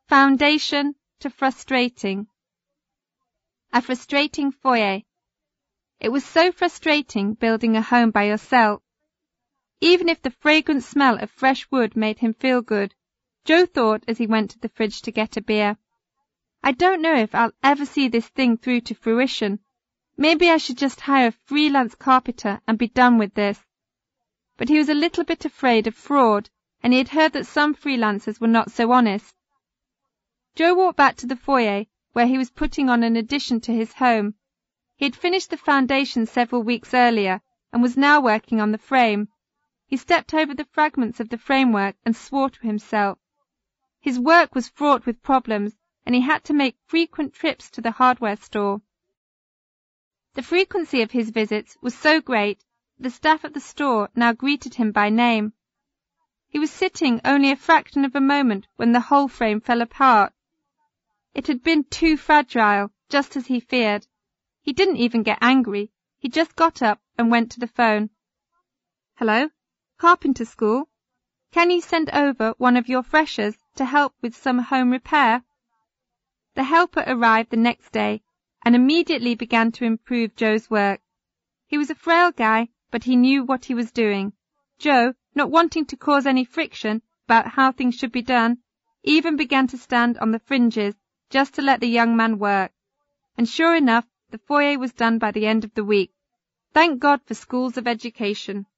Foundation to frustrating. A frustrating foyer. It was so frustrating building a home by yourself. Even if the fragrant smell of fresh wood made him feel good, Joe thought as he went to the fridge to get a beer, I don't know if I'll ever see this thing through to fruition. Maybe I should just hire a freelance carpenter and be done with this. But he was a little bit afraid of fraud, and he had heard that some freelancers were not so honest. Joe walked back to the foyer, where he was putting on an addition to his home. He had finished the foundation several weeks earlier, and was now working on the frame. He stepped over the fragments of the framework and swore to himself. His work was fraught with problems, and he had to make frequent trips to the hardware store. The frequency of his visits was so great that the staff at the store now greeted him by name. He was sitting only a fraction of a moment when the whole frame fell apart. It had been too fragile, just as he feared. He didn't even get angry. He just got up and went to the phone. Hello? Carpenter School? Can you send over one of your freshers to help with some home repair? The helper arrived the next day and immediately began to improve Joe's work. He was a frail guy, but he knew what he was doing. Joe, not wanting to cause any friction about how things should be done, even began to stand on the fringes just to let the young man work. And sure enough, the foyer was done by the end of the week. Thank God for schools of education.